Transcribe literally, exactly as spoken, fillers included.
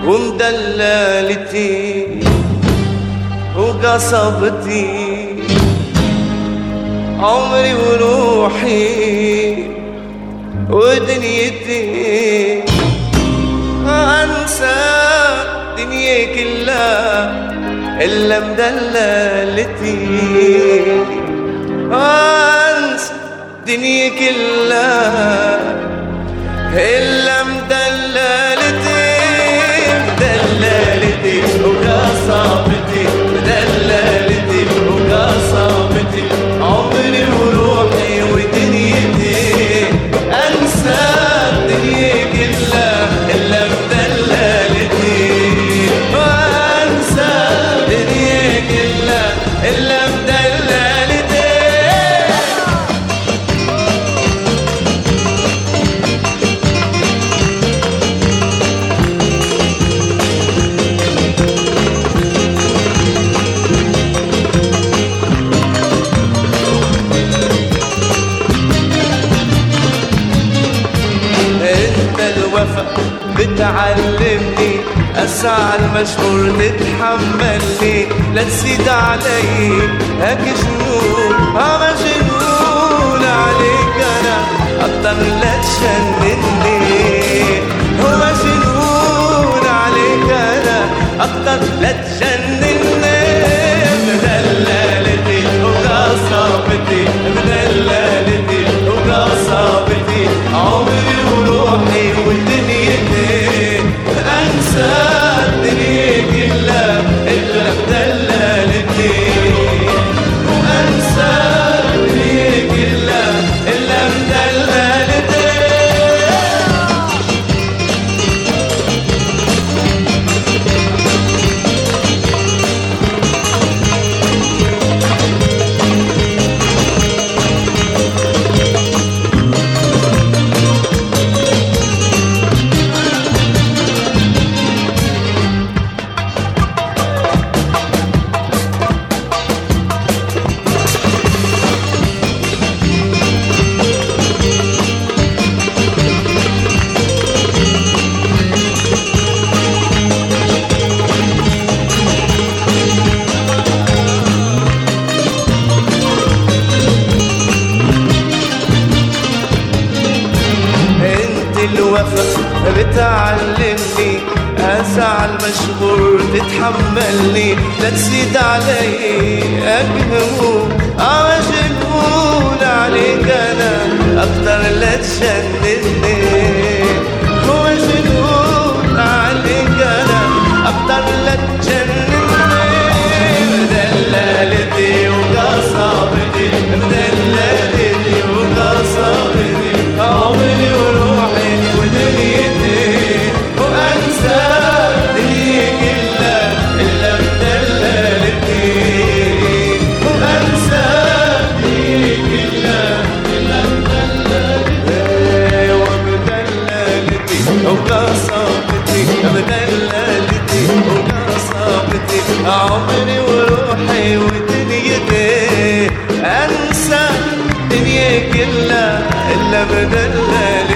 ومدللتي وقصبتي، عمري وروحي ودنيتي، أنسى دنيا كلها إلا مدللتي، أنسى دنيا كلها إلا مدللتي، مدللتي وقصبتي، مدللتي وقصبتي، عمري وروحي ودنيتي، أنسى الدنيا كلها إلا مدللتي، وأنسى الدنيا كلها إلا مدللتي. بتعلمني أسعى المشهور تتحملني، لا تزيد علي هاك جنون، ها مجنون عليك أنا أكتر لا تشنني، هو مجنون عليك أنا أكتر لا تجنني، مدللتي وقصبتي، مدللتي وقصبتي، عمري وروحي ودنيتي، أنسى الدنيا كلها إلا مدللتي، وأنسى الدنيا كلها إلا مدللتي. الوفا بتعلمني أسعى المشغول تتحملني، لا تزيد علي أكهمون، آه مجنون عليك أنا أكتر لا تشنني، هو مجنون عليك أنا أكتر لا تجنني، مدللتي وقصبتي، مدللتي وقصبتي، عمري وروحي ودنيتي، وأنسى الدنيا كلها إلا مدللتي، وأنسى الدنيا كلها إلا مدللتي، ومدللتي وقصبتي، مدللتي وقصبتي، عمري وروحي ودنيتي، أنسى الدنيا كلها إلا مدللتي.